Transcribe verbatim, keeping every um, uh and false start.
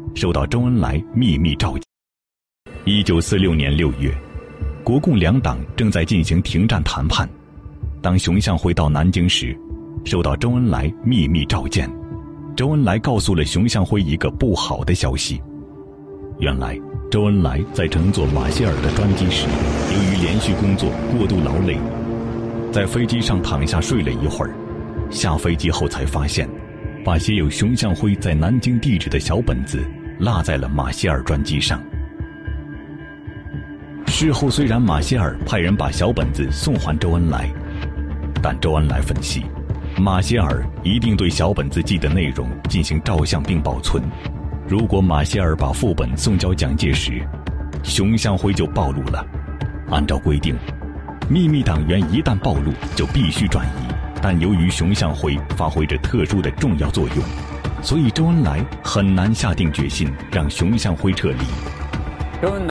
受到周恩来秘密召见。一九四六年六月，国共两党正在进行停战谈判。当熊向晖到南京时，受到周恩来秘密召见。周恩来告诉了熊向晖一个不好的消息。原来，周恩来在乘坐马歇尔的专机时，由于连续工作过度劳累，在飞机上躺下睡了一会儿。下飞机后才发现，把写有熊向晖在南京地址的小本子落在了马歇尔专机上。事后虽然马歇尔派人把小本子送还周恩来，但周恩来分析，马歇尔一定对小本子记的内容进行照相并保存。如果马歇尔把副本送交蒋介石，熊向晖就暴露了。按照规定，秘密党员一旦暴露就必须转移，但由于熊向晖发挥着特殊的重要作用，所以周恩来很难下定决心让熊向晖撤离。 周恩